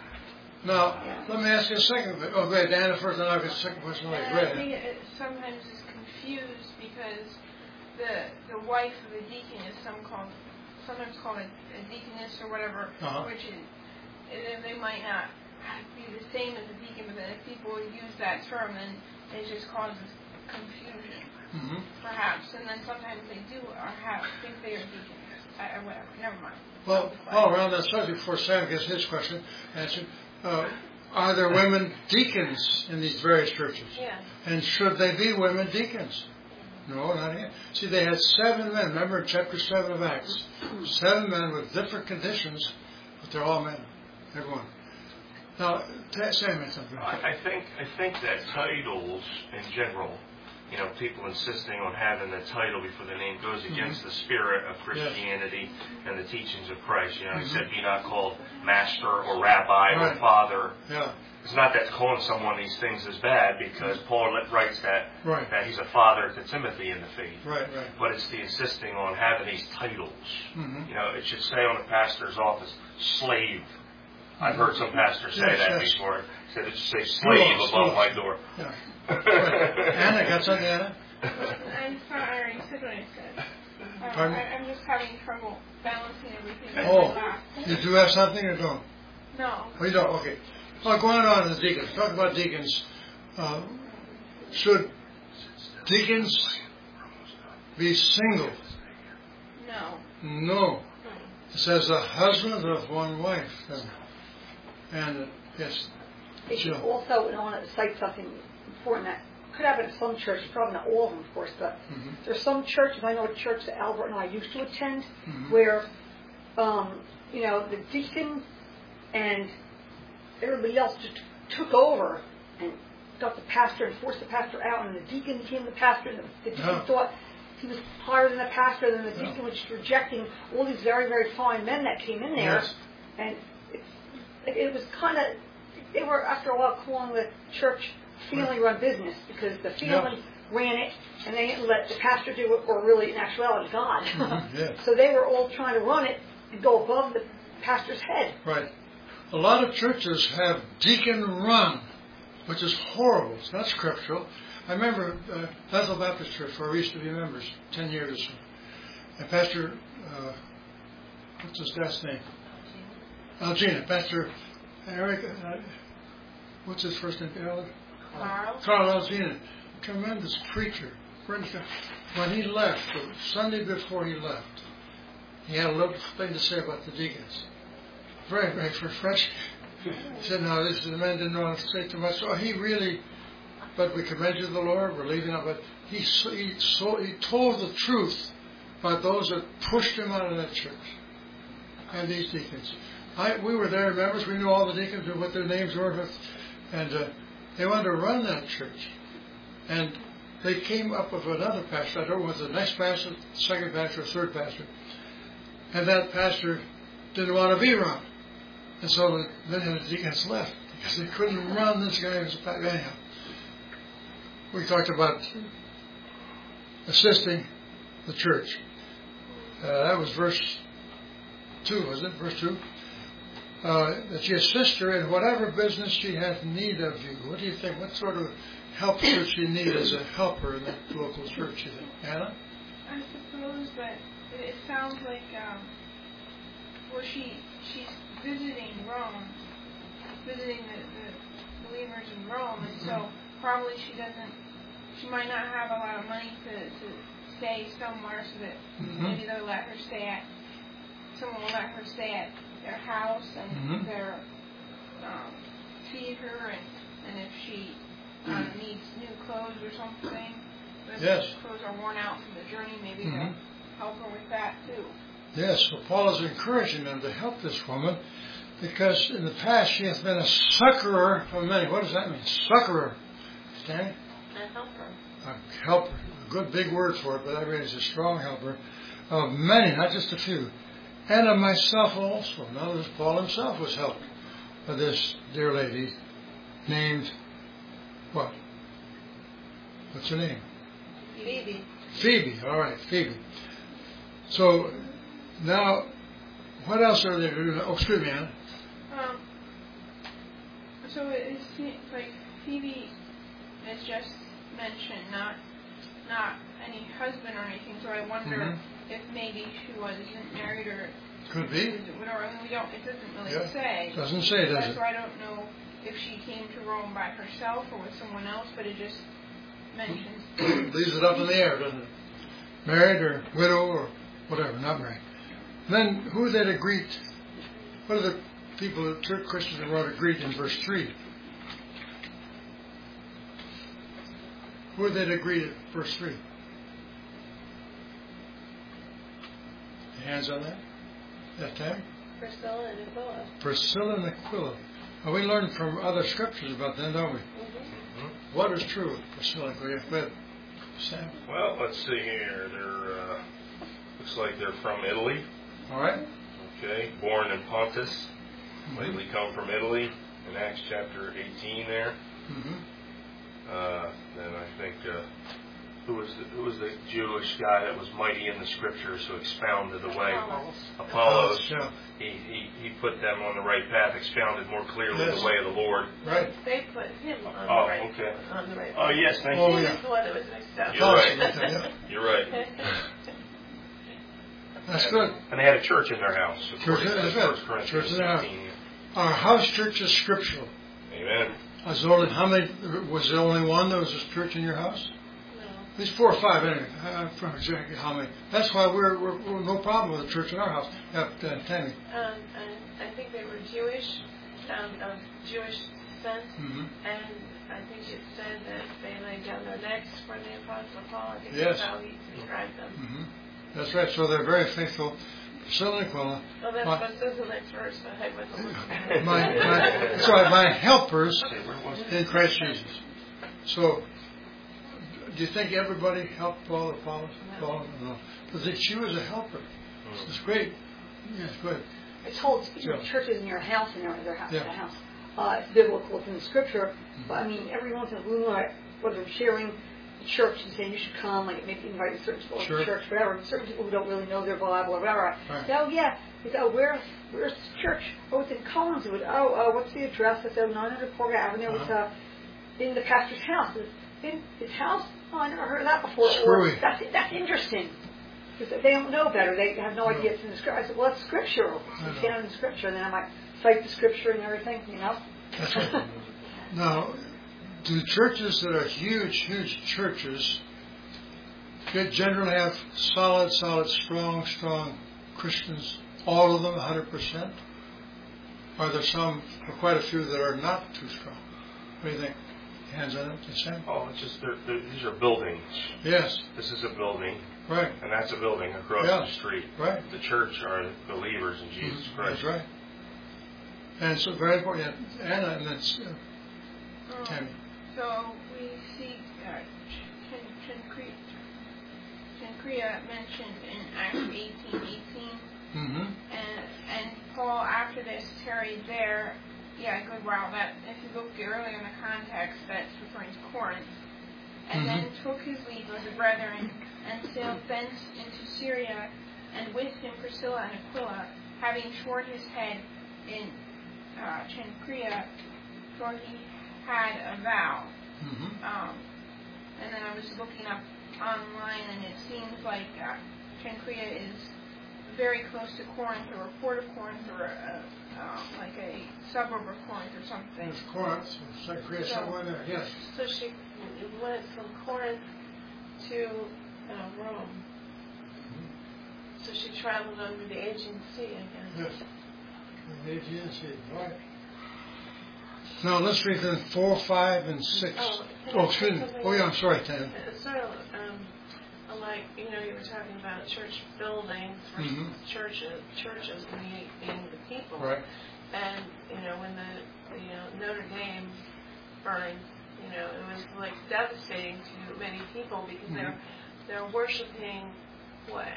Now, yeah. let me ask you a second. Oh, go ahead, Anna first, and I'll get a second question. And Go I ahead. think it sometimes is confused because the the wife of a deacon is some called sometimes called a, a deaconess or whatever, uh-huh. which is and they might not be the same as a deacon, but then if people use that term, then it just causes confusion, mm-hmm. perhaps. And then sometimes they do or have think they are deacons, or whatever. Never mind. Well, all around that subject, before Sam gets his question answered, uh, are there women deacons in these various churches? Yeah. And should they be women deacons? No, not yet. See, they had seven men. Remember in chapter seven of Acts, seven men with different conditions, but they're all men, everyone. Now, Sam had something. I think I think that titles in general, you know, people insisting on having the title before the name goes against mm-hmm. the spirit of Christianity yes. and the teachings of Christ. You know, mm-hmm. he said, "Be not called master or rabbi right. or father." Yeah. It's not that calling someone these things is bad, because Paul writes that right. that he's a father to Timothy in the faith. Right, right. But it's the insisting on having these titles. Mm-hmm. You know, it should say on the pastor's office, slave. I've heard some pastors say yes, that yes. before. Said it should say slave oh, above slave. my door. Yeah. Right. Anna, got something, Anna? I'm sorry, I already said what I said. Um, Pardon? I, I'm just having trouble balancing everything. Oh, you do have something or don't? No. Oh, you don't? Okay. Well, going on to the deacons. Talk about deacons. Uh, should deacons be single? No. No. It says the husband of one wife. And, uh, yes. They should also, I want to cite something important that could happen in some churches, probably not all of them, of course, but mm-hmm. there's some churches, I know a church that Albert and I used to attend, mm-hmm. where, um, you know, the deacon and everybody else just took over and got the pastor and forced the pastor out, and the deacon became the pastor, and the, the deacon yeah. thought he was higher than the pastor, and then the yeah. deacon was just rejecting all these very, very fine men that came in there, yes. and it, it was kind of, they were, after a while, calling the church family-run business, because the family yeah. ran it, and they didn't let the pastor do it, or really, in actuality, God. Mm-hmm. Yeah. So they were all trying to run it and go above the pastor's head. Right. A lot of churches have deacon run, which is horrible. It's not scriptural. I remember uh, Bethel Baptist Church, where we used to be members, ten years or so. And Pastor, uh, what's his last name? Algina. Pastor Eric, uh, what's his first name? Carl? Carl. Carl Algina. Tremendous preacher. When he left, the Sunday before he left, he had a little thing to say about the deacons. Very, very refreshing. He said, no, this is the man didn't know how to say too much. So he really, but we commend you to the Lord, we're leaving up, but he, he, so, he told the truth about those that pushed him out of that church. And these deacons. I, we were there, members, we knew all the deacons and what their names were, and uh, they wanted to run that church. And they came up with another pastor, I don't know whether the next pastor, second pastor, or third pastor, and that pastor didn't want to be run. And so then the deacons left because they couldn't run this guy who's a pastor. Anyhow, we talked about assisting the church. Uh, that was verse two, was it? Verse two. Uh, that you assist her in whatever business she has need of you. What do you think? What sort of help should she need as a helper in that local church, you think? Anna? I suppose that it sounds like um, where she she's visiting Rome, visiting the, the believers in Rome, and mm-hmm. so probably she doesn't, she might not have a lot of money to, to stay somewhere, so that mm-hmm. maybe they'll let her stay at someone will let her stay at their house and Mhm. their um, feed her, and, and if she uh, needs new clothes or something, if Yes. her clothes are worn out from the journey, maybe Mhm. they'll help her with that too. Yes, so Paul is encouraging them to help this woman because in the past she has been a succorer of many. What does that mean? Succorer. Stanley? And help her. A helper. A good big word for it, but I read it's a strong helper of many, not just a few. And of myself also. Notice Paul himself was helped by this dear lady named what? What's her name? Phoebe. Phoebe. All right, Phoebe. So now, what else are they doing? Oh, excuse me, Anna. Um, so it seems like Phoebe is just mentioned, not not any husband or anything. So I wonder Mhm. if maybe she wasn't married or Could be. whatever. I mean, we don't. It doesn't really Yeah. say. Doesn't say, does That's it? why I don't know if she came to Rome by herself or with someone else. But it just mentions. Leaves it up in the air, doesn't it? Married or widow or whatever, not married. Then who they to greet? What are the people, the church Christians that wrote to greet in verse three? Who are they to greet at verse three? Hands on that? That time? Priscilla and Aquila. Priscilla and Aquila. Well, we learned from other scriptures about them, don't we? Mm-hmm. What is true of Priscilla and Aquila? Go ahead, Sam. Well, let's see here. They're uh, looks like they're from Italy. All right. Okay, born in Pontus, Mm-hmm. lately come from Italy. In Acts chapter eighteen, there. Mm-hmm. Uh, then I think uh, who was the, who was the Jewish guy that was mighty in the scriptures who expounded the way? Apollos. Apollos. Yeah. He, he he put them on the right path, expounded more clearly Yes. the way of the Lord. Right. They put him on Oh, the right. okay. On the right. Oh yes, thank Oh, you. He yeah. was the one that was mixed up. You're right. Yeah. You're right. That's good. And they had a church in their house. Church, according to that's First right. Corinthians Church in their house. fifteen. Our house church is scriptural. Amen. Was there only, how many, was there only one that was a church in your house? No. At least four or five, anyway. I'm from exactly how many. That's why we're, we're, we're no problem with a church in our house. Yeah, uh, Tammy. Um, and I think they were Jewish, um, of Jewish descent, Mm-hmm. and I think it said that they laid down their necks for the Apostle Paul. I think Yes. that's how he described them. Mm-hmm. That's right. So they're very faithful. Priscilla and Aquila. Well, that's My- what it says in the next verse, but I wasn't looking. My, my, sorry, my helpers in Christ Jesus. So, do you think everybody helped Paul or Paul? No. Paul? No. Because she was a helper. It's great. Yes, good. It's told you know, Yeah. churches in your house and their, their house, Yeah. their house. Uh, it's biblical, it's in the scripture. But I mean, every once in a blue light, whether I'm sharing the church and saying you should come, like maybe inviting certain people Sure. to church, whatever. Certain people who don't really know their Bible or whatever. Right. Say, oh yeah, they say, oh where's where's the church? Oh, it's in Collinswood. Oh, uh, what's the address? It's at nine hundred Porter Avenue. It's Uh-huh. uh, in the pastor's house. It's in his house. Oh, I never heard of that before. Screwy. Or, that's that's interesting. Because they don't know better. They have no No. idea it's in the scripture. I said, well, it's scriptural. I It's know. down in the scripture. And then I might cite the scripture and everything, you know. That's right. Now, do churches that are huge, huge churches get generally have solid, solid, strong, strong Christians, all of them, one hundred percent? Are there some, or quite a few, that are not too strong? What do you think? Hands on it, Sam? Oh, it's just they're, they're, these are buildings. Yes, This is a building, right, and that's a building across Yeah. the street. right. The church are believers in Jesus Mhm, Christ. That's right. And so very important. Yeah, Anna, and that's uh, Um, Tammy. so we see uh, Ch- Cenchrea mentioned in Acts eighteen eighteen, Mm-hmm. and and Paul after this tarried there. Yeah, a good while. That if you look earlier in the context, that's referring to Corinth. And then took his leave of the brethren and sailed thence into Syria, and with him Priscilla and Aquila, having shorn his head in uh, Cenchrea, for he had a vow. Mm-hmm. Um, and then I was looking up online, and it seems like uh, Cenchrea is very close to Corinth, or a port of Corinth, or a, uh, like a suburb of Corinth or something. There's Corinth, so Korea somewhere there, yes. So she went from Corinth to uh, Rome. So she traveled under the Aegean Sea, I guess. Yes. The Aegean Sea, right. Now let's read then four, five, and six. Oh, Oh, excuse me. Oh, yeah, I'm sorry, Ted. It's sort of um, like, you know, you were talking about church buildings versus Mhm. churches, churches being, being the people. Right. And, you know, when the, you know, Notre Dame burned, you know, it was like devastating to many people because Mhm. they're they're worshiping what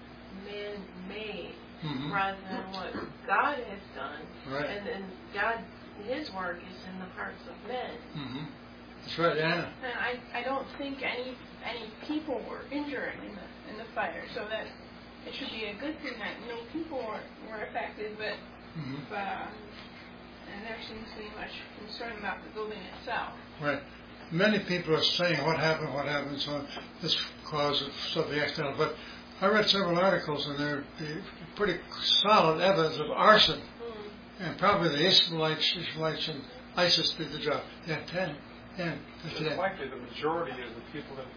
man-made Mhm. rather than what God has done. Right. And and God, His work is in the hearts of men. Mm-hmm. That's right, Anna. And I, I don't think any any people were injured in the in the fire, so that it should be a good thing that no people were, were affected, but Mm-hmm. but uh, and there seems to be much concern about the building itself. Right. Many people are saying what happened, what happened, so this cause of the accidental. But I read several articles, and they're, they're pretty solid evidence of arson. Mm. And probably the Ishmaelites, Ishmaelites and ISIS did the job. Yeah, ten. ten. It's likely the majority of the people that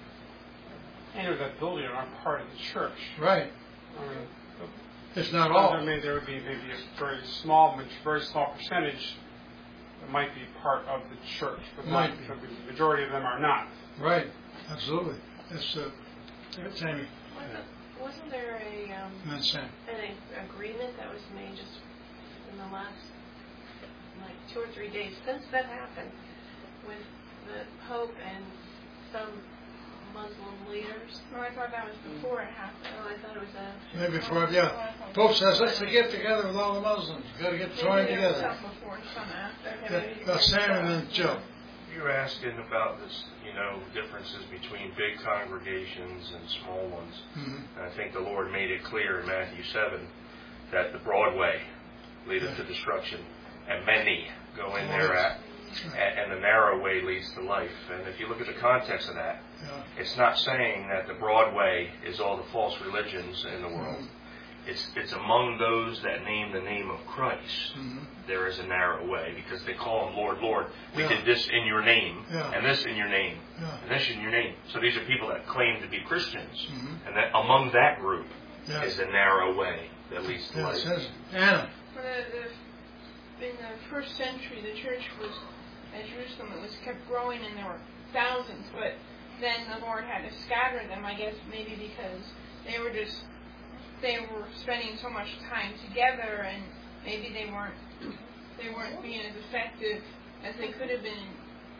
entered that building are part of the church. Right. I mean, It's not all. I mean, there would be maybe a very small, very small percentage that might be part of the church, but not, the majority of them are not. Right. Absolutely. That's uh, Tammy. Wasn't, wasn't there a um, That's Sam. an agreement that was made just in the last like two or three days since that happened with the Pope and some Muslim leaders? No, I thought that was before it happened. Oh, I thought it was after. Maybe before, yeah. Pope says, let's get together with all the Muslims. We've got to get joined Maybe there was together. some before and some after. Yeah, uh, Sam and then Joe. You were asking about this, you know, differences between big congregations and small ones. Mm-hmm. And I think the Lord made it clear in Matthew seven that the broad way leadeth to destruction, and many go in thereat, and the narrow way leads to life. And if you look at the context of that, Yeah. it's not saying that the broad way is all the false religions in the world. It's it's among those that name the name of Christ. Mm-hmm. There is a narrow way because they call him Lord, Lord. We Yeah. did this in your name, Yeah. and this in your name, Yeah. and this in your name. So these are people that claim to be Christians, Mm-hmm. and that among that group Yeah. is a narrow way that leads to Yeah, it life. says, Anna. For the, the, in the first century, the church was at Jerusalem. It was kept growing, and there were thousands. But then the Lord had to scatter them. I guess maybe because they were just they were spending so much time together, and maybe they weren't they weren't being as effective as they could have been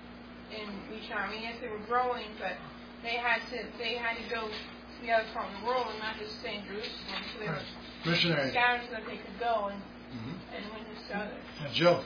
in each other. I mean, yes, they were growing, but they had to they had to go to the other part of the world and not just stay in Jerusalem. So they were Missionary. scattered so that they could go and Mm-hmm. and witness to others. And Joe.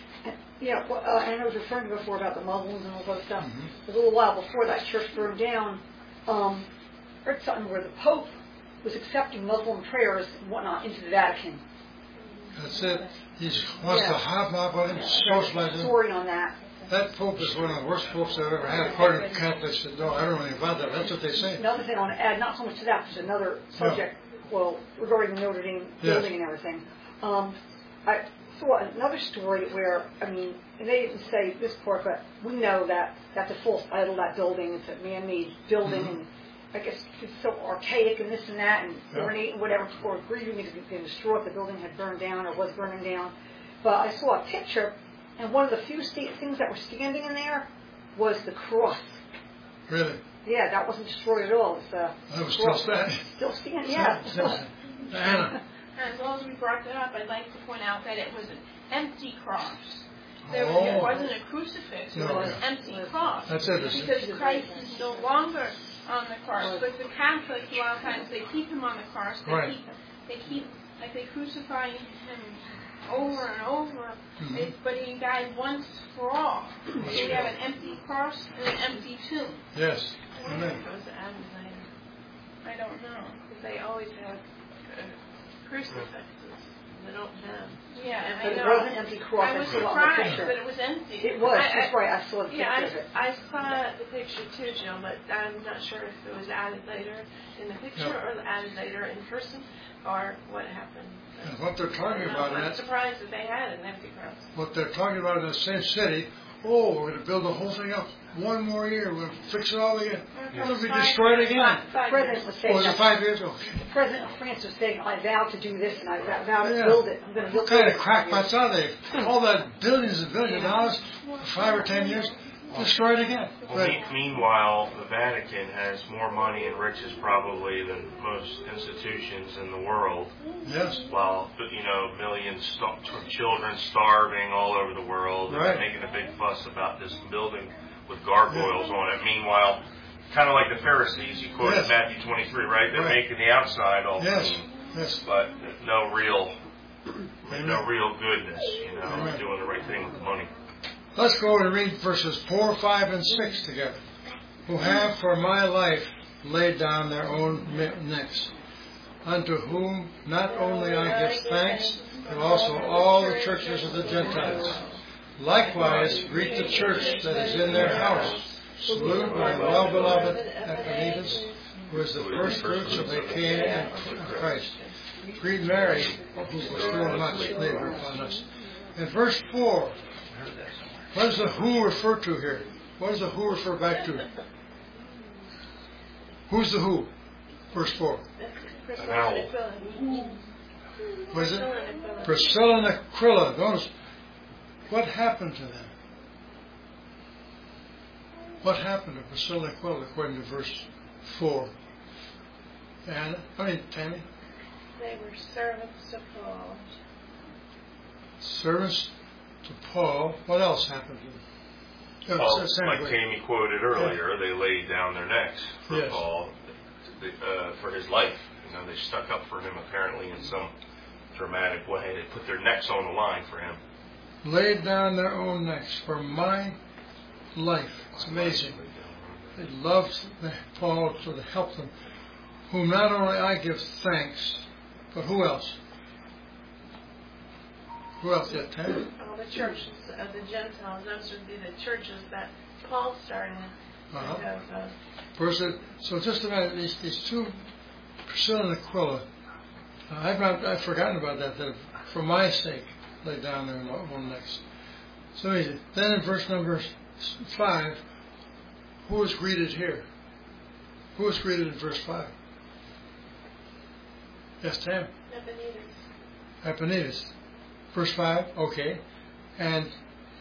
Yeah, well, uh, and I was referring to before about the Muslims and all that stuff. Mm-hmm. A little while before that church burned down, um, I heard something where the Pope was accepting Muslim prayers and whatnot into the Vatican. That's it. He wants Yeah. to hobnob with him, There's socialize a him. story on that. That Pope is one of the worst popes I've ever had, according to Catholics that don't, I don't know anything about that. That's what they say. Another thing I want to add, not so much to that, but another subject, well, regarding the Notre Dame Yes. building and everything. Um, I saw another story where, I mean, and they didn't say this part, but we know that that's a false idol, that building. It's a man-made building, Mhm. and I guess it's so archaic and this and that, and Yeah. ornate and whatever, or grieving it had been destroyed, the building had burned down or was burning down. But I saw a picture, and one of the few sta- things that were standing in there was the cross. Really? Yeah, that wasn't destroyed at all. It's uh, That was still cross. standing. Still standing, yeah. Anna. And as long as we brought that up, I'd like to point out that it was an empty cross. There Oh. it wasn't a crucifix, it No, was yeah. an empty cross. That's interesting. Because Christ is no longer on the cross. But the Catholics, a lot of times, they keep him on the cross. They Right. keep, they keep, like they crucify him over and over. Mhm. They, but he died once for all. So we have an empty cross and an empty tomb. Yes. I wonder if Amen. it was added later. I don't know. Because they always have uh, crucifixes. They don't have. Yeah, But I it know. was an empty cross. I was saw it on the surprised picture. that it was empty. It was. I, I, That's right. I saw the picture Yeah, of it. I, I saw the picture too, Jill, but I'm not sure if it was added later in the picture Yeah. or added later in person or what happened. And what they're talking I don't know. about in I'm that, surprised that they had an empty cross. what they're talking about in the same city oh, we're going to build the whole thing up. One more year, we'll fix it all again. Yes. It'll be destroyed again. The president was Oh, saying was it that. five years? Okay. The president of France was saying, I vow to do this and I vow vow to Yeah. build it. I'm going to build What kind it. of crackpots are they? All that billions and billions of dollars for five or ten years, destroyed again. Well, But, me- meanwhile, the Vatican has more money and riches probably than most institutions in the world. yes, While, you know, millions of children starving all over the world, and Right. they're making a big fuss about this building with gargoyles on it. Meanwhile, kind of like the Pharisees, you quoted Yes. Matthew twenty-three, right? They're Right. making the outside all yes, clean, yes. but no real, Amen. no real goodness, you know, Amen. doing the right thing with the money. Let's go and read verses four, five, and six together. Who have for my life laid down their own necks, unto whom not only I give thanks, but also all the churches of the Gentiles. Likewise, greet the church that is in their house. Salute my well-beloved Epaphras, who is the first fruits of the Achaia and Christ. Greet Mary, who was still much labor upon us. In verse four, what does the who refer to here? What does the who refer back to? Who's the who? Verse four. Priscilla and Aquila. What is it? Priscilla and Aquila. Priscilla and Aquila. Notice, what happened to them? What happened to Priscilla and Aquila according to verse four? And, I mean, Tammy? They were servants to Paul. Servants to Paul. What else happened to them? Oh, Well, so- same like way. Tammy quoted earlier, they laid down their necks for Yes. Paul, uh, for his life. You know, they stuck up for him apparently in some dramatic way. They put their necks on the line for him. Laid down their own necks for my life. It's amazing. They loved Paul so to help them, whom not only I give thanks, but who else? Who else? Yeah, Tammy? All the churches of the Gentiles, those would be the churches that Paul started. Uh-huh. And of, uh, First, it- so just about these, these two, Priscilla and Aquila, uh, I've not, I've forgotten about that, that for my sake, laid down their own necks. So easy. Then in verse number s- five, who is greeted here? Who is greeted in verse five? Yes, Tam. Epaphras. Epaphras. Verse five, okay. And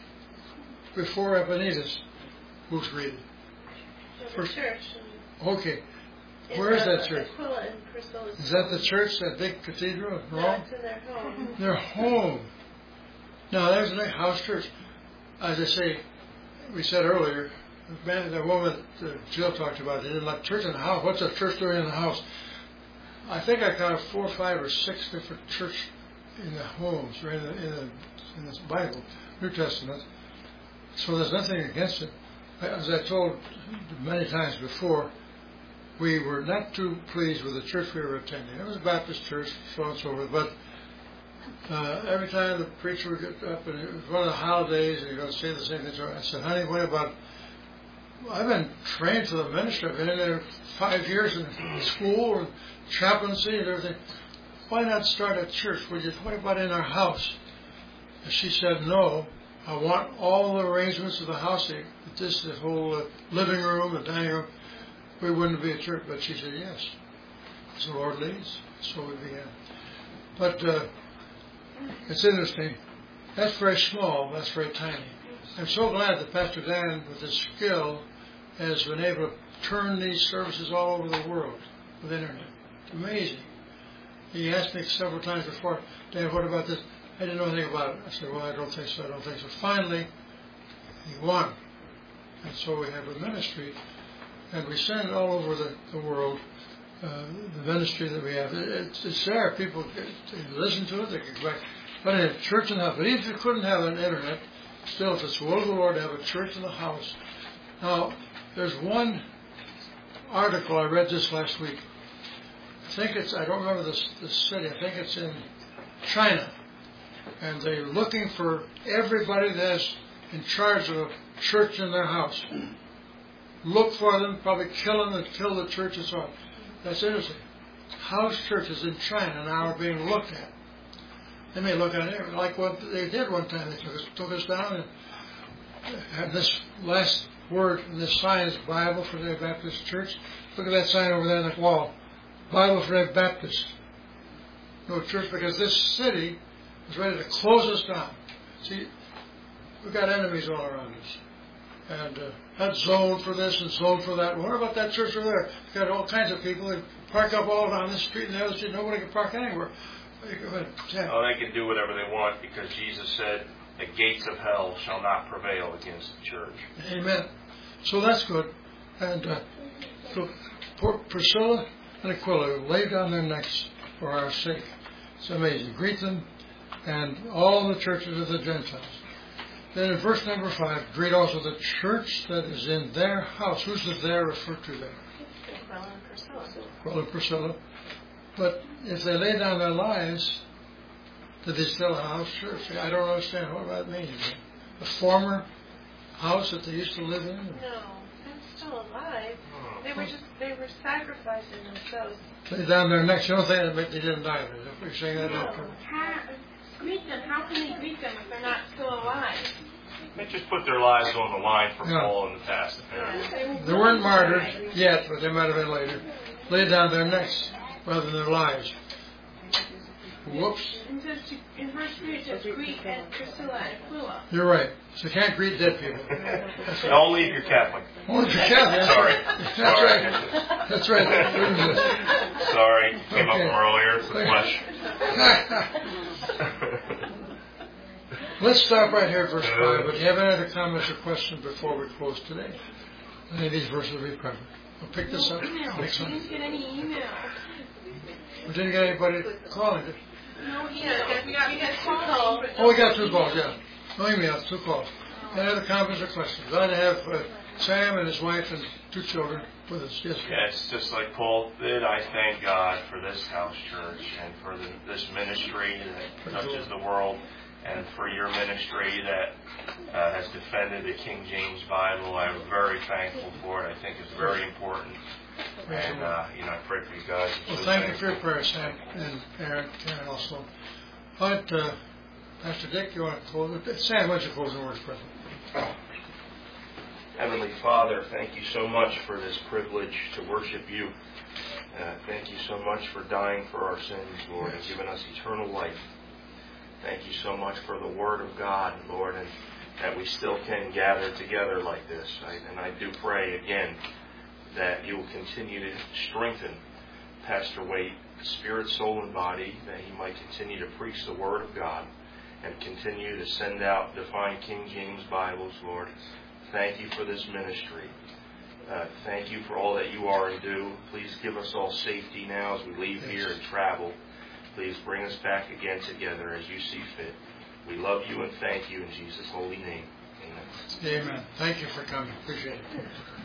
before Epaphras, who's greeted? The First- church. Okay. And Where is the- that church? Aquila and Priscilla's Is that the church, that big cathedral in No, Rome? it's in their home. Their home. Now, there's a nice house church. As I say, we said earlier, the man, the woman that Jill talked about, they didn't like church in the house. What's a church doing in the house? I think I counted four, five, or six different church in the homes, or in the, in the in this Bible, New Testament. So there's nothing against it. As I told many times before, we were not too pleased with the church we were attending. It was a Baptist church, so on and so forth, but uh, every time the preacher would get up, and it was one of the holidays, and he would say the same thing. So I said, honey, what about, I've been trained for the ministry. I've been in there five years in school and chaplaincy and everything. Why not start a church? Would you, what about in our house? And she said, no. I want all the arrangements of the house, this, the whole uh, living room, the dining room. We wouldn't be a church, but she said yes. As the Lord leads, so we began. But uh, it's interesting. That's very small. That's very tiny. I'm so glad that Pastor Dan, with his skill, has been able to turn these services all over the world with internet. It's amazing. He asked me several times before, Dan, what about this? I didn't know anything about it. I said, well, I don't think so. I don't think so. Finally, he won. And so we have a ministry. And we send all over the, the world uh, the ministry that we have. It, it's, it's there. People can listen to it. They can go back. But in a church in the house. But even if you couldn't have an internet, still, if it's the will of the Lord to have a church in the house. Now, there's one article I read just last week. I think it's, I don't remember the, the city. I think it's in China. And they're looking for everybody that's in charge of a church in their house. Look for them, probably kill them and kill the church and so on. That's interesting. House churches in China now are being looked at. They may look at it like what they did one time. They took us, took us down and have this last word, this sign is Bible for the Baptist Church. Look at that sign over there on the wall. Bible for the Baptist. No church, because this city is ready to close us down. See, we've got enemies all around us. And uh, that zone for this and zone for that. What about that church over there? It's got all kinds of people that park up all down this street and the other street. Nobody can park anywhere. Yeah. Oh, they can do whatever they want because Jesus said, the gates of hell shall not prevail against the church. Amen. So that's good. And uh, so poor Priscilla and Aquila laid down their necks for our sake. It's amazing. Greet them and all the churches of the Gentiles. Then in verse number five, greet also the church that is in their house. Who's the there referred to there? Aquila and Priscilla. Aquila and Priscilla. But if they lay down their lives, did they still have a house church? I don't understand what that means. The former house that they used to live in? No, they're still alive. They were just, they were sacrificing themselves. Lay down their necks. You don't think that they didn't die. If we're saying that, No. okay. How, greet them. How can they greet them if they're not still alive? They just put their lives on the line for Yeah. Paul in the past. Yeah. They weren't martyred yet, but they might have been later. Lay down their necks rather than their lives. Whoops. And says to, in verse three, it says, greet and Priscilla and Aquila. You're right. So you can't greet dead people. That's right. Don't leave your Catholic. Only if you're Catholic. Sorry. That's Sorry. right. That's right. Sorry, came up Okay. from earlier. It's the flesh. Let's stop right here at verse five. But do you have any other comments or questions before we close today? Any of these verses we covered? We'll pick this up Email. next We time. didn't get any email. We didn't get anybody calling. Did No email. Yeah, We got, we got two calls. calls. Oh, we got two calls, yeah. No emails, two calls. Any other comments or questions? I have uh, Sam and his wife and two children with us. Yes, Yeah, it's just like Paul did. I thank God for this house church and for the, this ministry that touches the world, and for your ministry that uh, has defended the King James Bible. I'm very thankful for it. I think it's very important. And, uh, you know, I pray for you guys. Well, thank you for your prayers, Sam and Aaron, Karen also. But, uh, Pastor Dick, you want to close it? Sam, why don't you close the words, brother? Heavenly Father, thank you so much for this privilege to worship you. Uh, thank you so much for dying for our sins, Lord, and giving us eternal life. Thank you so much for the Word of God, Lord, and that we still can gather together like this. I, and I do pray again that you will continue to strengthen Pastor Waite, spirit, soul, and body, that he might continue to preach the Word of God and continue to send out Define King James Bibles, Lord. Thank you for this ministry. Uh, thank you for all that you are and do. Please give us all safety now as we leave here and travel. Please bring us back again together as you see fit. We love you and thank you in Jesus' holy name. Amen. Amen. Thank you for coming. Appreciate it.